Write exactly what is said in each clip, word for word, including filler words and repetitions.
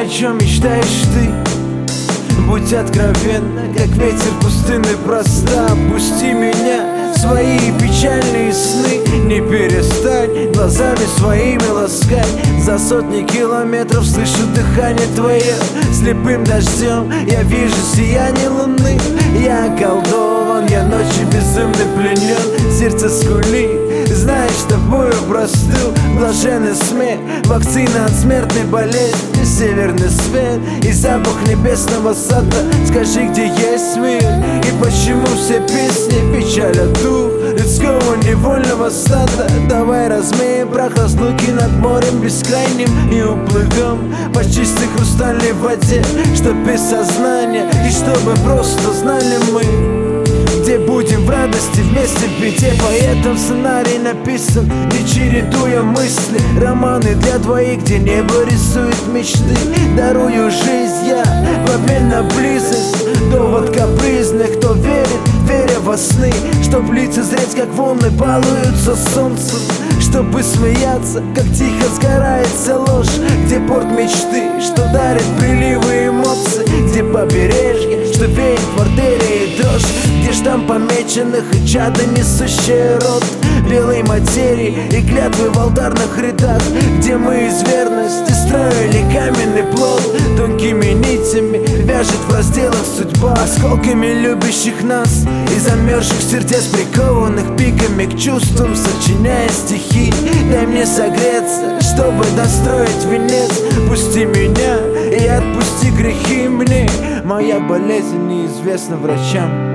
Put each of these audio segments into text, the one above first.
о чем мечтаешь ты. Будь откровенна, как ветер пустыны проста. Пусти меня в свои печальные сны. Не перестань глазами своими ласкать. За сотни километров слышу дыхание твое. Слепым дождем я вижу сияние луны. Я околдован, я ночью безумно пленен. Сердце скулит, знаешь, тобою простыл. Блаженный смех, вакцина от смертной болезни. Северный свет и запах небесного сада. Скажи, где есть мир и почему все песни печалят дух людского невольного стада. Давай размеем прах разлуки над морем бескрайним и уплывем по чистой хрустальной воде, чтоб без сознания и чтобы просто знали мы, где будем в радости, вместе в беде. Поэтому сценарий написан, не чередуя мысли. Романы для двоих, где небо рисует мечты. Дарую жизнь я в обмен на близость. Довод капризных, кто верит, веря во сны. Чтоб лицезреть, как волны балуются солнцем. Чтобы смеяться, как тихо сгорается ложь. Где порт мечты, что дарит приливы эмоций. Где побережье, что веет в артерии дрожь. Где штамп помеченных и чадо несущее рот белой материи и клятвы в алтарных рядах. Где мы из верности строили каменный плод. Тонкими нитями вяжет в разделах судьба. Осколками любящих нас и замерзших сердец, прикованных пиками к чувствам, сочиняя стихи. Дай мне согреться, чтобы достроить венец. Пусти меня и отпусти грехи мне. Моя болезнь неизвестна врачам,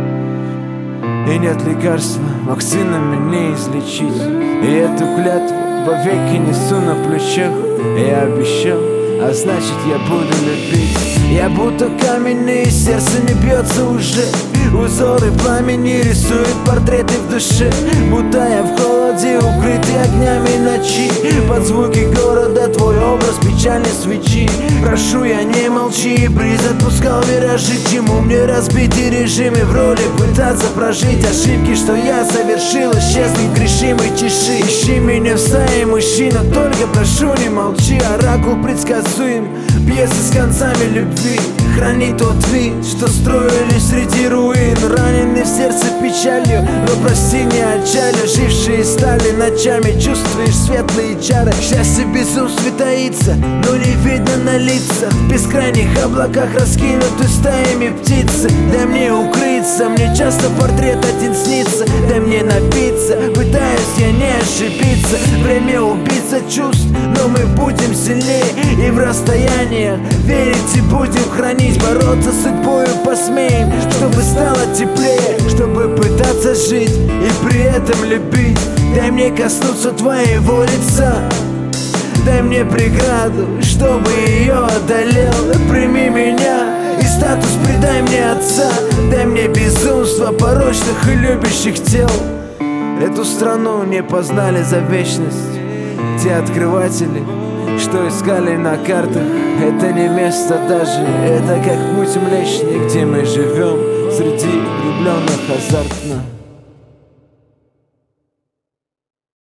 и нет лекарства вакцинами не излечить. И эту клятву вовеки несу на плечах. Я обещал, а значит я буду любить. Я будто каменный, сердце не бьется уже. Узоры пламени рисуют портреты в душе. Будто я в холоде, укрытый огнями ночи. Под звуки города твой образ печальной свечи. Прошу, я не молчи, бриз отпускал виражи. К чему мне разбитые режимы в роли пытаться прожить ошибки, что я совершил, исчезли в грешимой тиши. Ищи меня в стае мужчина, только прошу, не молчи. Оракул предсказуем, пьесы с концами любви. Храни тот вид, что строили среди руин. Раненый в сердце печалью, но прости, не отчалю. Жившие стали ночами, чувствуешь светлые чары. Счастье в безумстве таится, но не видно на лицах. В бескрайних облаках раскинуты стаями птицы. Дай мне укрыться, мне часто портрет один снится. Дай мне напиться, пытаюсь я не ошибиться. Время убийца чувств, но мы будем сильнее. И в расстояниях верить и будем хранить. Бороться с судьбою посмеем, чтобы стало теплее. Чтобы пытаться жить и при этом любить. Дай мне коснуться твоего лица. Дай мне преграду, чтобы ее одолел. Прими меня и статус придай мне отца. Дай мне безумство порочных и любящих тел. Эту страну не познали за вечность те открыватели, что искали на картах. Это не место даже, это как путь Млечный, где мы живем среди влюбленных азартно.